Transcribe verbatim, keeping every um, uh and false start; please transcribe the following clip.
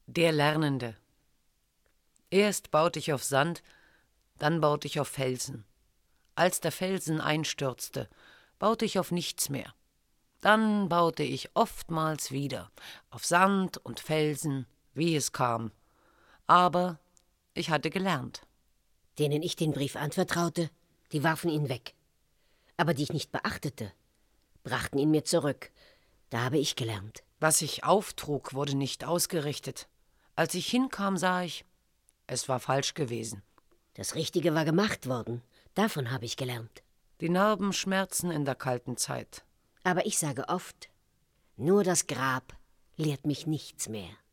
Der Lernende. Erst baute ich auf Sand, dann baute ich auf Felsen. Als der Felsen einstürzte, baute ich auf nichts mehr. Dann baute ich oftmals wieder, auf Sand und Felsen, wie es kam. Aber ich hatte gelernt. Denen ich den Brief anvertraute, die warfen ihn weg. Aber die ich nicht beachtete, brachten ihn mir zurück. Da habe ich gelernt. Was ich auftrug, wurde nicht ausgerichtet. Als ich hinkam, sah ich, es war falsch gewesen. Das Richtige war gemacht worden. Davon habe ich gelernt. Die Narben schmerzen in der kalten Zeit. Aber ich sage oft, nur das Grab lehrt mich nichts mehr.